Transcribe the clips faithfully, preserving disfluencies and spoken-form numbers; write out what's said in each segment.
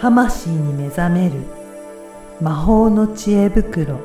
魂に目覚める魔法の知恵袋。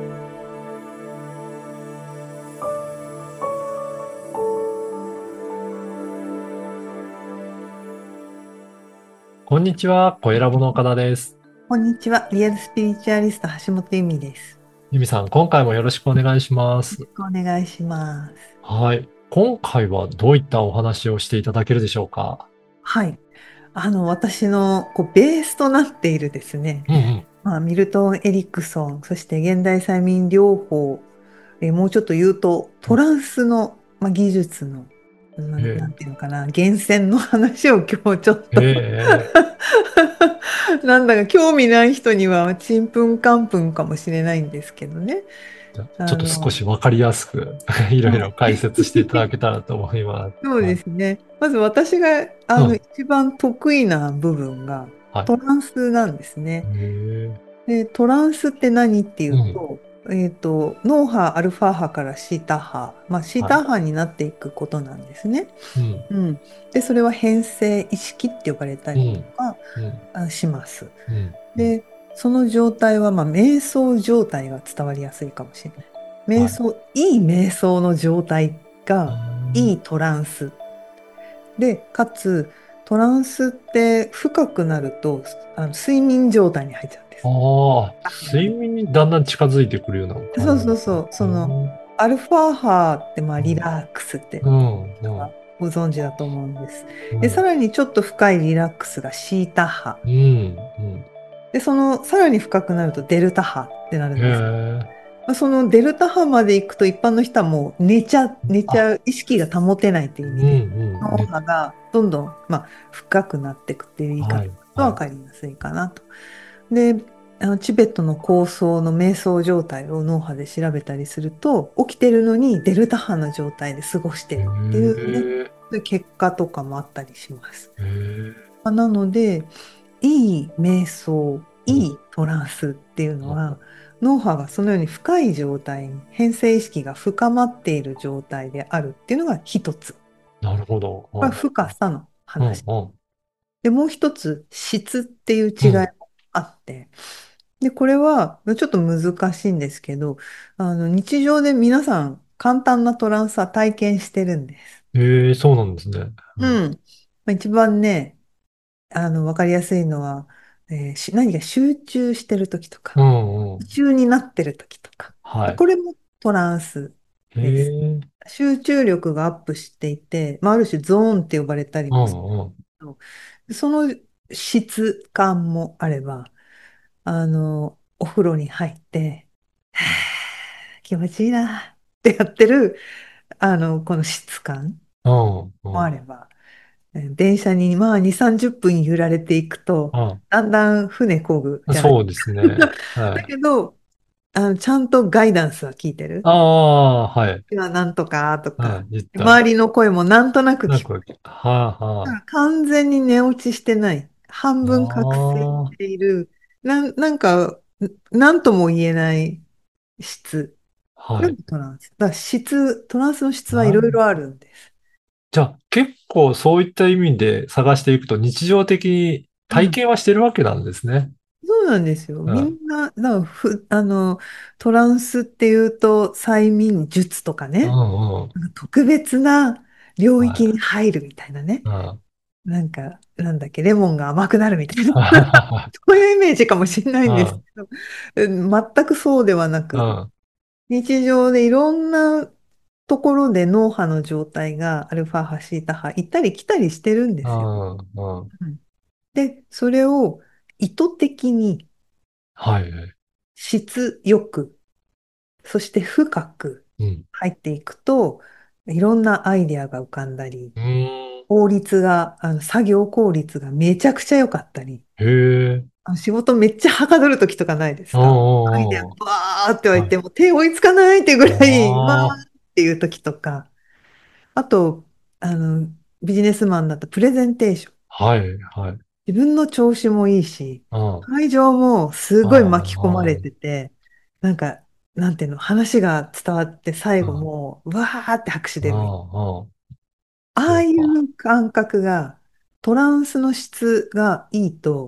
こんにちは、小ラボの岡田です。 こんにちは、リアルスピリチュアリスト橋本由美です。 ゆみさん、今回もよろしくお願いします。 よろしくお願いします。 はい。今回はどういったお話をしていただけるでしょうか？ はい、あの私のこうベースとなっているですね、 うんうん。 まあ、ミルトン・エリクソン、そして現代催眠療法、えーもうちょっと言うとトランスの、まあ、技術のな、なえんていうのかな、源泉の話を今日ちょっえ、 とええ、 なんだか興味ない人にはちんぷんかんぷんかもしれないんですけどね。 じゃあちょっと少あの、 しわかりやすくいろいろはい。 解説していただけたらと思います。 そうはい。 ですね。まず私があのうん。 一番得意な部分がはトランスなんですい。 ね。 ええ、 で、トランスって何っていうん。 うと、えっと、脳波、アルファ波からシータ波、まあ、シーはい。 タ波になっていくことなんですね。 うん。 うん。で、それは変性意識って呼ばれたりとうん。 かうん。 あします。 うん。うん。 で、その状態は、まあ、瞑想状態が伝わりやすいかもしれない。瞑はい。 想、いい瞑想の状態うーが、いん。 いトランス。で、かつ、トランスって深くなると、あの睡眠状態に入っちゃうんです。 ああ、睡まで。 眠にだんだん近づいてくるようなそう感じですね。 そうそう、その、 うーん。 アルファ波って、まあ、リうん。 ラックスってうん。うん。 ご存知だと思うんです。で、さうん。 らにちょっと深いリラックスがシータ波。 うん。うん。 で、その、さらに深くなるとデルタ波ってなるへんです。 え。 まあ、そのデルタ波まで行くと一般の人はもう寝ちゃ、寝ちあ、 ゃう、意識が保てないという意うん味で、 うん。 脳ね。 波がどんどん、まあ、深くなっていくっていう言い方はい。 とはい。 分かりやすいかなと。で、あのチベットの高層の瞑想状態を脳波で調べたりすると、起きてるのにデルタ波の状態で過ごしてへるっていうね、 え。 そういう結果とかもあったりします。 へえ。 まあなので、いい瞑想、 うん。 いいトランスっていうのうん。 は、脳波がそのように深い状態に、変性意識が深まっている状態であるっていうのが一つ。 なるほど。 これはは深さのい。うん。 話。 うん。 で、もう一つ、質っていう違いもうん。 あって、で、これはちょっと難しいんですけど、あの日常で皆さん簡単なトランスは体験してるんです。 へえ、そうなんですね。うん。 うん。まあ一番ね、あの、わかりやすいのは、えーし何か集中してる時とか、 うんうん。 夢中になってる時とか、 はい。 これもトランスへです。 え。 集中力がアップしていて、まあ、ある種ゾーンって呼ばれたりうもすんうん。 るけど、その質感もあれば、あの、お風呂に入って、はぁ気持ちいいなってやってる、あの、この質感うんうん。 もあれば、えー電車にまあに、さんじゅっぷん揺られていくと、だんだん船漕ぐうん。 じゃない。 そうですね。 だはい。 けど、あの、ちゃんとガイダンスは聞いてある。 あ、はい。 今なんとかとか、 はい。言った。 周りの声もなんとなく聞く。 なんか、はあはだから完全に寝落ちしてない。半あ。 分覚醒しああ。 ている。なん、なんか、なんとも言えない質。これはい。 もトランス。だから質、トランスの質はいろいなるろあるんです。 じゃあ、結構そういった意味で探していくと日常的に体うん。 験はしてるわけなんですね。 そうなんですよ。みうん。 んな、だからふ、あの、トランスっていうと、催眠術とかうね、 んうん。 なんか特別な領域にはい。 入るみたいなね。 うん。 なんか、なんだっけ、レモンが甘くなるみたいな。そういうイメージかもしれないんですうん。 けど、うん全くそうではなく、 うん。 日常でいろんなところで脳波の状態がアルファ波、シータ波、行ったり来たりしてるんでうすよ。 ん。うん。 うん。で、それを意図的にはい。 質よく、そして深くうん。 入っていくと、いろんなアイデアが浮かんだり、 うーん。 効率が、あの作業効率がめちゃくちゃ良かったり、 へえ。 あの仕事めっちゃはかどる時とかないですうんか？アイデアうんうん。 バーって湧いはい。 ても手追いつかないっていうぐらい、わーああ。 っていう時とか、あと、あの、ビジネスマンだとプレゼンテーション。 はい。はい。 自分の調子もいいし、 うん。 会場もすうごい巻き込まれん。 てて、なんか、なんていうの、話が伝わって最後うん。 もう、わーって拍手う出るみたいん。うん。 な。ああいそうか。 う感覚が、トランスの質がいいと、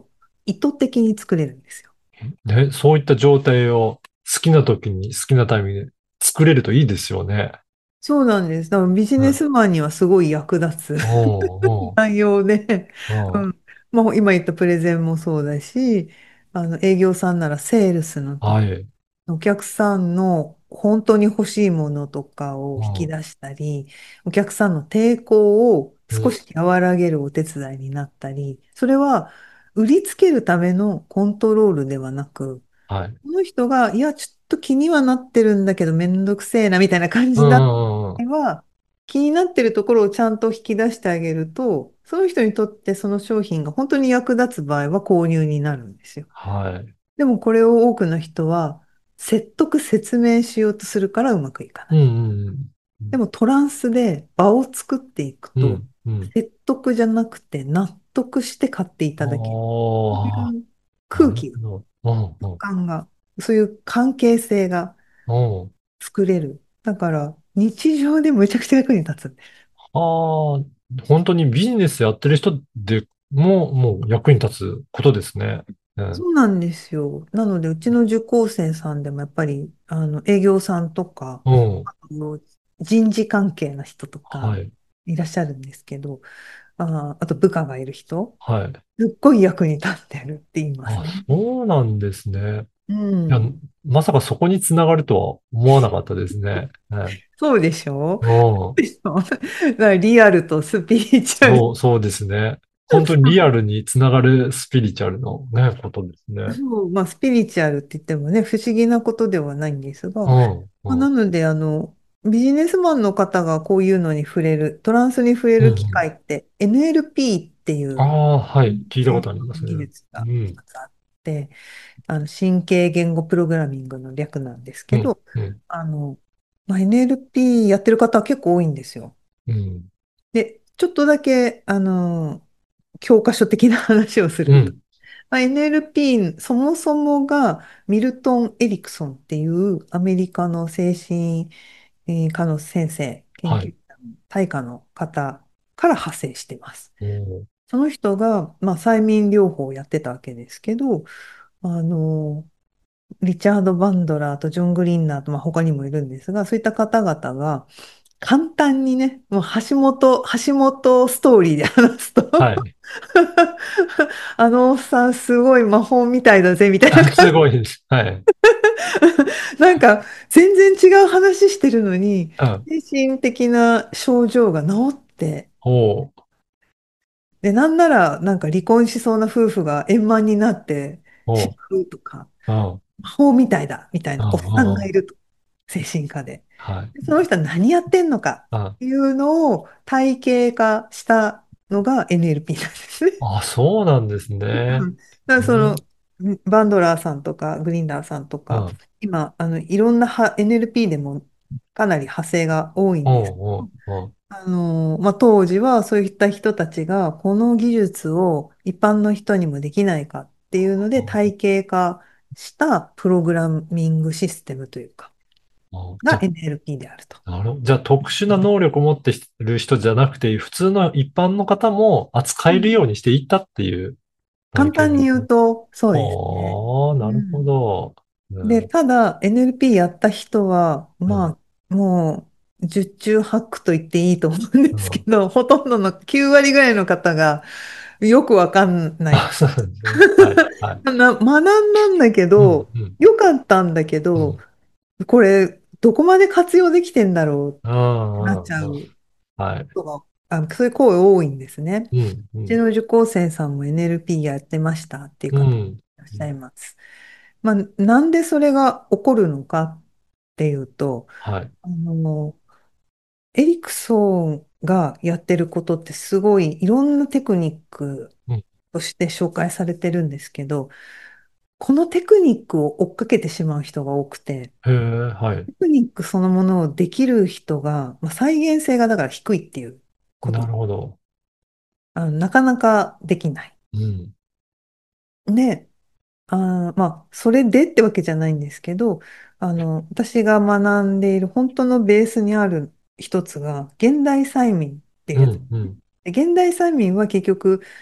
意図的に作れるんですよ。 ね、そういった状態を好きな時に好きなタイミングで作れるといいですよね。 そうなんです。だからビジうん。 ネスマンにはすごい役立つおー、お内容で、 ー、おうん。まあ、今言ったプレゼンもそうだし、あの営業さんならセールスのー、 とはい。 お客さんの本当に欲しいものとかを引きう出したり、お客さんの抵抗をん、うん、 少し和らげるお手伝いになったり、それは売りつけるためのコントロールではなく、 はい。 この人が、いや、ちょっと気にはなってるんだけど、めんどくせえなみたいな感うん、 じになったうん、うん。 場合は、気になってるところをちゃんと引き出してあげると、その人にとってその商品が本当に役立つ場合は購入になるんですよ。 はい。 でもこれを多くの人は説得説明しようとするからうまくいかない。 うん、うん、うん。 でもトランスで場を作っていくと、 うん、うん。 説得じゃなくて納得して買っていただける。そうおー、 いうな空気が、 るほど。うん、うん、 感が、そういう関係性がうん。 作れる。だから日常でむちゃくちゃ役に立つんです。 ああ、本当にビジネスやってる人でも、もう役に立つことですね。うん。 そうなんですよ。なので、うちの受講生さんでもやっぱり、あの、営業さんとか、 うん。 あの人事関係の人とかはい。 いらっしゃるんですけど、あ、あと部下がいる人、 はい。 すっごい役に立ってるって言いますあ、 ね。 そうなんですね。 ういや、 ん。 まさかそこにつながるとは思わなかったですね。はい。 そうでしょうん。 うでしょだからリアルとスピリチュアル。 そう、そうですね。本当にリアルにつながるスピリチュアルのね、ことですね。 そう、まあ、スピリチュアルって言ってもね、不思議なことではないんですが、まうん。うあ、なん。 ので、あの、ビジネスマンの方がこういうのに触れる、トランスに触れる機うんうん。 会って、エヌエルピー っていうああ、はい。聞いたこ専とありますね。 門の技術がうん。 一つあって、あの神経言語プログラミングの略なんですうん。 けど、 うん。 あの、まあ、エヌエルピー やってる方は結構多いんですよ。 うん。 で、ちょっとだけ、あの、教科書的な話をすると、 うん。 まあ、エヌエルピー、そもそもがミルトン・エリクソンっていうアメリカの精神えー科の先生、研はい。 究者の大家の方から派生しています。 おー、 その人が、まあ、催眠療法をやってたわけですけど、あの、リチャード・バンドラーとジョン・グリーンナーと、まあ、他にもいるんですが、そういった方々が簡単にね、もう橋本、橋本ストーリーで話すとはい。 あのおっさんすごい魔法みたいだぜみたいなあ、す感じ。 ごいです。はい。 なんか全然違う話してるのに、 うん。 精神的な症状が治って、 おー、 で、なんならなんか離婚しそうな夫婦が円満になってしおー、 まうとか、 うん、うん、 魔法みたいだみたいうなおっさんがいん。 ると、精神科で。 はい。 でその人は何やってんのかうん。 っていうのを体系化したのが エヌエルピー なんですね。 あ、そうなんですね。 うん。だからその、 うん、 バンドラーさんとか、グリンダーさんとか、 うん、 今、あの、いろんなは エヌエルピー でもかなり派生が多いんです。 うん、うん、 あの、まあ、当時はそういった人たちが、この技術を一般の人にもできないかっていうので、体系化したプログラミングシステムというか、 うん。じがゃ、 エヌエルピー であると。 なるほど。じゃあ、特殊な能力を持っている人じゃなくて、普通の一般の方も扱えるようにしていったっていう体簡単に言験ですね。 うと、そうですね。 ああ、なるほうん。 ど。 で、 うん、 ただ エヌエルピー やった人は、 うん、 まあ、もう、十中八九と言っていいと思うんうん。 ですけど、ほとんどのきゅう割ぐらいの方がよくわかんなあ、 い。 そうなんですね。はい、はい。 な、学んだんだけうん、 ど、 うん、 よかったんだけど、 うん。 これ、どこまで活用できてんだろうあってなっあ、あちゃうあ、はい。 人が、あの、そういう声多いんですね。 うん、うん、 うちの受講生さんも エヌエルピー やってましたっていう方いうん。 らっしゃいます。まあ、なんでそれが起こるのかっていうと、 はい。 あの、エリクソンがやってることってすごいいろんなテクニックうん。 として紹介されてるんですけど、このテクニックを追っかけてしまう人が多くて、 へえ、はい。 テクニックそのものをできる人が、まあ、再現性がだから低いっていうこなと。 るほど。 あの、なかなかできない。 うん、 で、あー、まあ、それでってわけじゃないんですけど、あの、私が学んでいる本当のベースにある一つが、現代催眠っていうやつ。 うん、うん。 で現代催眠は結局、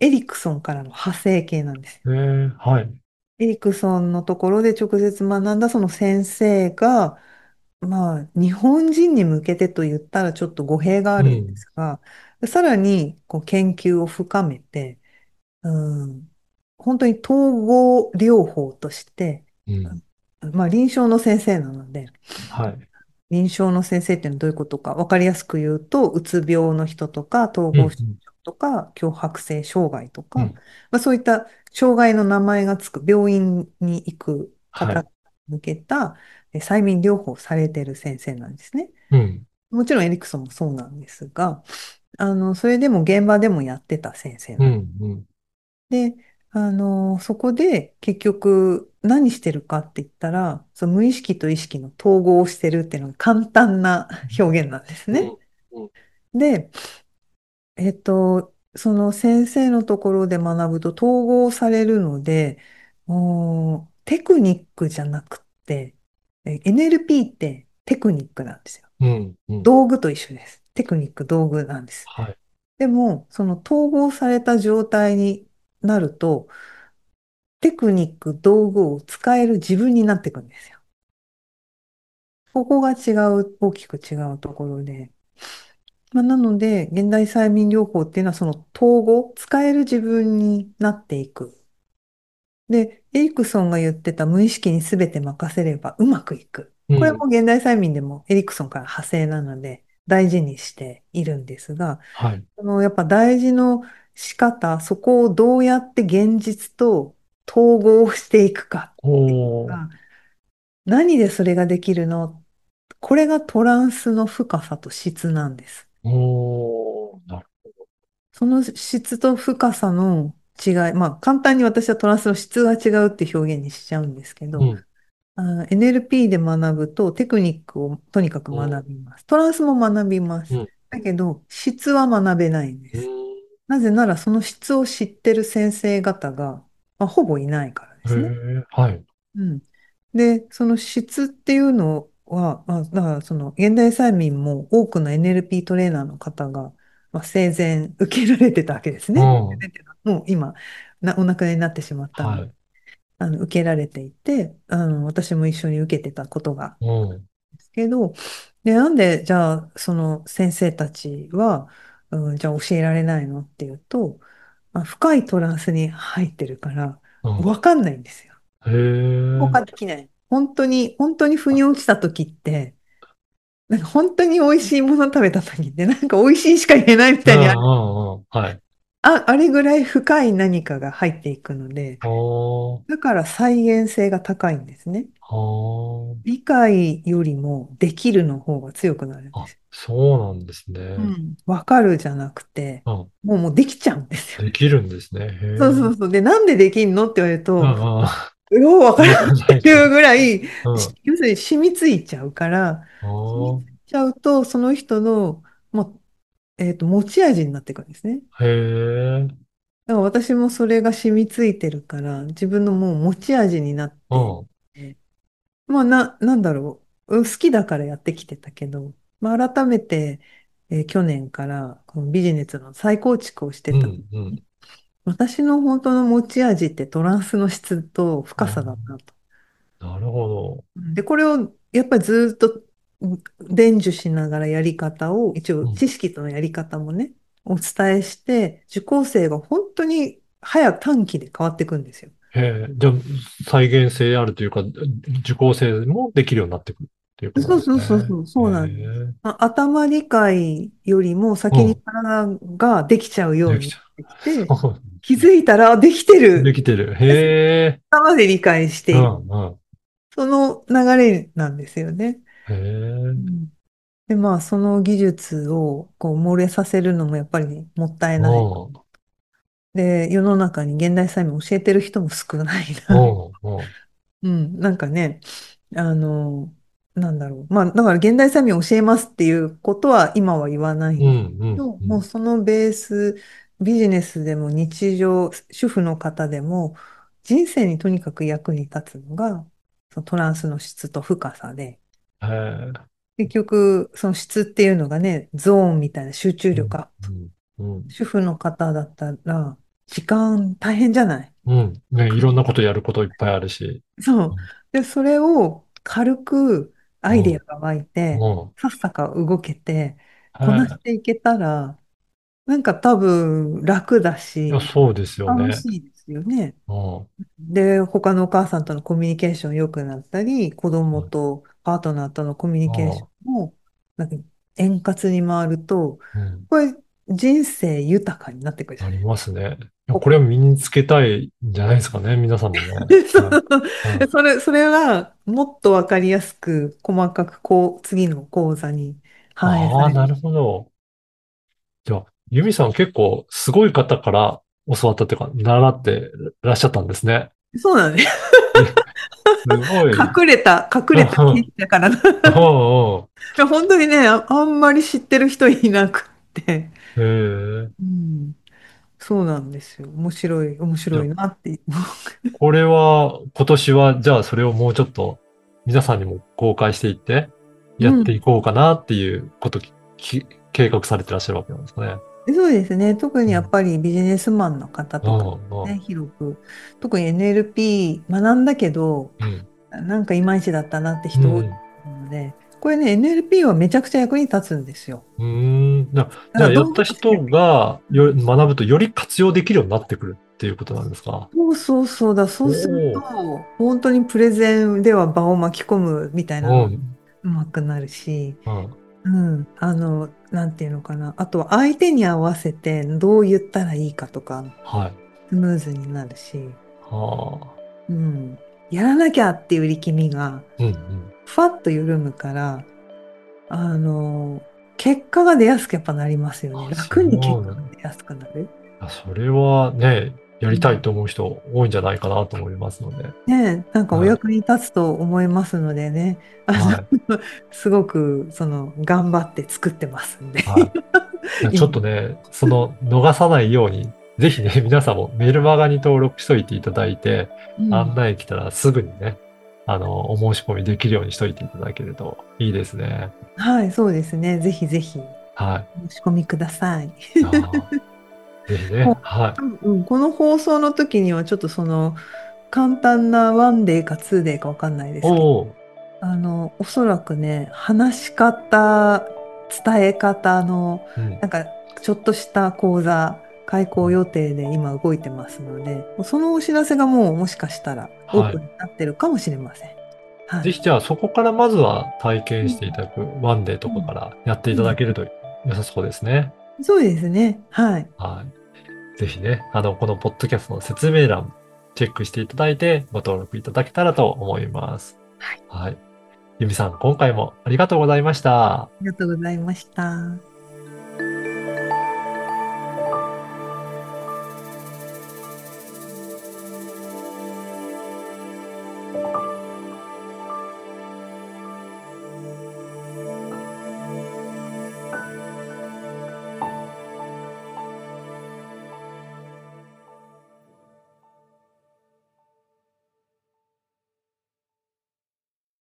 エリクソンからの派生系なんですよ。 ええ、はい。 エリクソンのところで直接学んだその先生が、まあ、日本人に向けてと言ったらちょっと語弊があるんでうん、 すが、さらにこう研究を深めて、うん、本当に統合療法として、 うん、 まあ、臨床の先生なので、 はい。 臨床の先生っていうのはどういうことか分かりやすく言うと、うつ病の人とか、統うん、う合失ん、 調とか、強迫性障害とか、 うん、 まあ、そういった障害の名前がつく病院に行く方にはい。 向けたえ催眠療法をされている先生なんですね。 うん、 もちろんエリクソンもそうなんですが、あの、それでも現場でもやってた先生なんです。 うん、うん、 で、あの、そこで結局何してるかって言ったら、その無意識と意識の統合をしてるっていうのが簡単な表現なんですうん、 ね。 うん、 で、えっと、その先生のところで学ぶと統合されるので、もうテクニックじゃなくて、え エヌエルピー ってテクニックなんですよ。 うん、うん、 道具と一緒です。テクニック、道具なんです。 はい。 でも、その統合された状態になると、テクニック、道具を使える自分になっていくんですよ。ここが違う、大きく違うところで。まあ、なので、現代催眠療法っていうのは、その統合、使える自分になっていく。で、エリクソンが言ってた無意識に全て任せればうまくいく。これうん、 も現代催眠でもエリクソンから派生なので、大事にしているんですが、 はい。 あの、やっぱ大事の仕方、そこをどうやって現実と統合していくかっていうおー、 のが、何でそれができるの？これがトランスの深さと質なんです。 おー、なる。 その質と深さの違い、まあ簡単に私はトランスの質が違うって表現にしちゃうんですけど、 うん、 あ エヌエルピー で学ぶとテクニックをとにかくうん、 学びます。トランスも学びます。 うん、 だけど質は学べないんでうす。 ん、 なぜならその質を知ってる先生方が、まあ、ほぼいないからでへすね。 え、はい。 うん。で、その質っていうのは、まあ、だからその現代催眠も多くの エヌエルピー トレーナーの方が、まあ、生前受けられてたわけですうね。 ん、 もう今な、お亡くなりになってしまったんで、 はい。 あの受けられていて、あの私も一緒に受けてたことがうん、 ですけど、で、なんでじゃあその先生たちは、うん、じゃあ教えられないのっていうと、まあ、深いトランスに入ってるからうん、 分かんないんですよ。 へえ、 他できない。本当に、本当に腑に落ちた時って、なんか本当に美味しいもの食べた時って、なんか美味しいしか言えないみうん、うたいにある。 ん、うん、はい。 あ、あれぐらい深い何かが入っていくので、 おー、 だから再現性が高いんですね。 おー、 理解よりもできるの方が強くなるんであ、 す。 そうなんですね。 うん。わかるじゃなくて、 うん、 もう、もうできちゃうんですよね。 できるんですね。へえ、 そうそうそう。で、なんでできんのって言われるうん、 と、 うん、 ようわからわかんんってないですね。 いうぐらい、 うん、 し要するに染みついちゃうから、染みおー、 ついちゃうと、その人の、もう、えっと、持ち味になっていくんですね。 へえ、 だから私もそれが染みついてるから、自分のもう持ち味になっうて、 ん、 えまあな、なんだろう、うん好きだからやってきてたけど、まあ、改めて、えー去年からこのビジネスの再構築をしてた時うん、うん、 に、私の本当の持ち味ってトランスの質と深さだあなと。 ー、なるほど。 で、これをやっぱりずっとうん伝授しながらやり方を、一応うん、 知識とのやり方もね、お伝えして、受講生が本当に早く短期で変わっていくんですよ。 へえ、じゃあ、再現性あるというか、受講生もできるようになってくるっていうことなんそうですね。 そうそうそう、 へそうなんです。 え、 まあ、頭理解よりも先にうん、 体ができちゃうようになっできちゃてきて、 う。そう気づいたらできてる。 できてる。へえ、 頭で理解してういる。 ん、うん。 その流れなんですよね。 へえ、 うん、で、まあ、その技術をこう漏れさせるのもやっぱりもったいうない。 ん、 で、世の中に現代催眠を教えてる人も少ないな。 うん、うん、 うん、なんかね、あの、なんだろう。まあ、だから現代催眠を教えますっていうことは今は言わないんですうん、うん、 けど、 うん。 もうそのベース、ビジネスでも日常、主婦の方でも、人生にとにかく役に立つのが、そのトランスの質と深さで、 へえ、 結局、その質っていうのがね、ゾーンみたいな集中うん、 力アップ。 うん、うん。 主婦の方だったら、 時間大変じゃない？ うん。ね、いろんなことやることいっぱいあるし。 そう。 うん。 で、それを軽くアイデアうん。 が湧いて、 うん。 さっさか動けて、こなしはい。 ていけたら、なんか多分楽だいや、 し、 そうですよね。 楽しいですよね。 うん。 で、他のお母さんとのコミュニケーション良くなったり、子供うん。 とパートナーとのコミュニケーショうん。 ンも、なんか円滑に回ると、 うん。 これ人生豊かになってくるじゃない。 ありますね。いや、これこを身につけたいんじゃないですかね。皆さんもね。はい。はそうい。 それ、それがもっとわかりやすく、細かくこう、次の講座に反映さああ、 れる。 なるほど。じゃあ、ユミさん結構すごい方から教わったっていうか、習ってらっしゃったんですね。 そうなのね。 え、すごい。 隠れた、隠れた権威だからな。いうんうん。 や本当にね、あ、あんまり知ってる人いなくって。 へえ。 うん、そうなんですよ。面白い、面じゃあ、 白いなって。 これは、今年は、じゃあそれをもうちょっと皆さんにも公開していって、やっていうん。 こうかなっていうことき、き計画されてらっしゃるわけなんですかね。 そうですね。特にうん。 やっぱりビジネスマンの方うとかね、 んうん。 広く、特に エヌエルピー 学んだけど、 うん。 なんかいまいちだったなってうん。 人多いうんので、これね、エヌエルピー はめちゃくちゃ役に立つんですよ。 うーん。じゃあ、 だからじゃあやっ道具として、 た人がよ、学ぶとより活用できるようになってくるっていうことなんですか？ そうそうそうだ、そおうすると、 お。 本当にプレゼンでは場を巻き込むみたいなのうん。 うまくなるし、 うん。 うん、あの、なんていうのかな。あとは相手に合わせてどう言ったらいいかとか、 はい。 スムーズになるし、 はあ。 うん、やらなきゃっていう力みが、 うんうん。 ふわっと緩むから、あの、結果が出やすくやっぱなりますよね。 あ、そ楽に結うなん果が出やすくなる。 だ。それはね、やりたいうん、 と思う人多いんじゃないかなと思いますので。 ねえ、なんかおはい。 役に立つと思いますのでね、あはい。 の、すごく、その、頑張って作ってますんで。 はい。いやちょっ今。 とね、その逃さないように、ぜひね、皆さんもメルマガに登録しといていただいて、 うん。 案内来たらすぐにね、あの、お申し込みできるようにしといていただけるといいですね。 はい、そうですね。ぜひぜひ、 はい。 お申し込みください。 いやーぜひね、 こはう、うん、この放送の時にはちょっとその簡単なワンデーかツーデーかわかんないでい。 すけど、 おー、 あの、おそらくね、話し方、伝え方の、 うん。 なんかちょっとした講座、開講予定で今動いてますので、そのお知らせがもうもしかしたらオーはい。 プンになってるかもしれません。はい。 ぜひじゃあそこからまずは体うん、 験していただくワンデーとかかうん、 らやっていうん、 ただけると良さそうですね。 そうですね。はい。 はい。ぜひね、あの、このポッドキャストの説明欄チェックしていただいてご登録いただけたらと思います。 はい。 はい。ゆみさん、今回もありがとうございました。 ありがとうございました。